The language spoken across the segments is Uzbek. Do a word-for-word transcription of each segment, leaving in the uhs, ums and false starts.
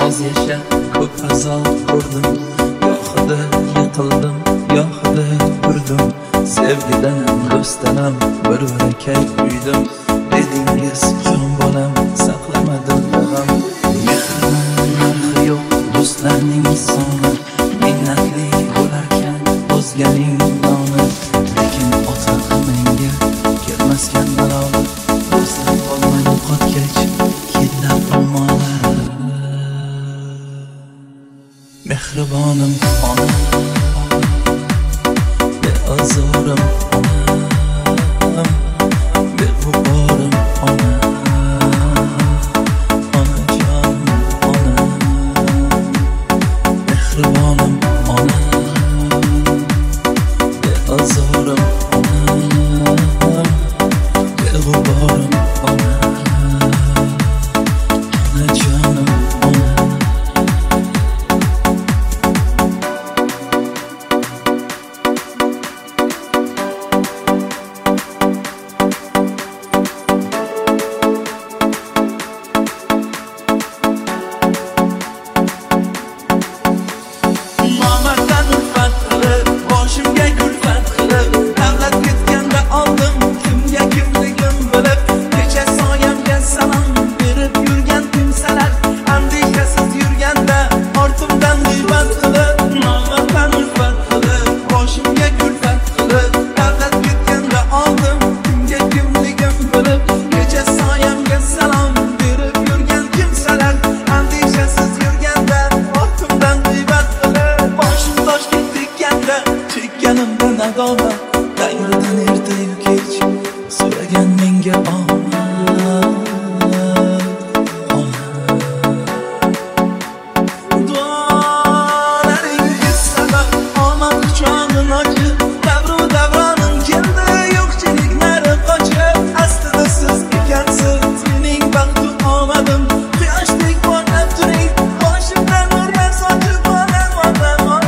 oz yashab ko'p azob ko'rdim. Gohida yiqildim, gohida turdim. Sevgidan do'stanam bir barakay uydim. Dedingiz jon bolam, saqlamadim g'am. Mehrning narxi yo'q, do'stlarning soni. Minnatli bo'larkan o'zganing noni. Lekin ota menga kelmaskan malol. Do'stim olmay yo'qotgach yillar ummonlar. Mehribonim onam, beazorim onam, beg'uborim onam, onajonim onam. Mehribonim onam, beazorim onam, beg'uborim onam, onajonim onam. Tangridan ertayu kech so'ragan menga omad, omad. Duolaringiz sabab omad quchog'im ochib, davru davronim keldi, yo'qchiliklari qochib. Aslida siz ekansiz mening baxtu omadim. Quyoshdek porlab turing, boshimdan nurlar sochib. Onam, onam, onam.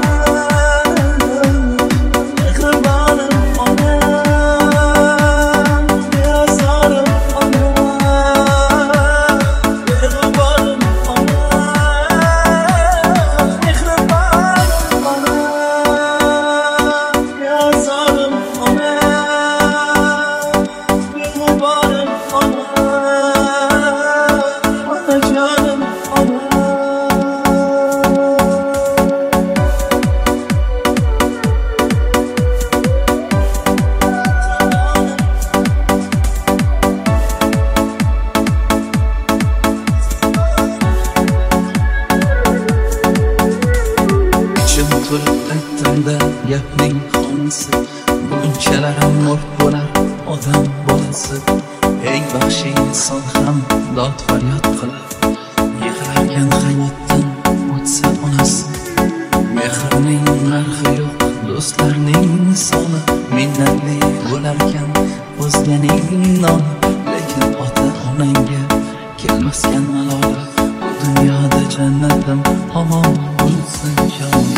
Aytdim-da gapning xonasi, bunchalar ham mo'rt bo'lar odam bolasi. Eng baxshi inson ham dod faryod qilib yig'larkan hayotdan o'tsa onasi. Mehrning narxi yo'q, do'stlarning soni. Minnatli bo'larkan o'zganing noni. Lekin ota onangga kelmaskan malol. Bu dunyoda jannatim omon bo'lsin jon.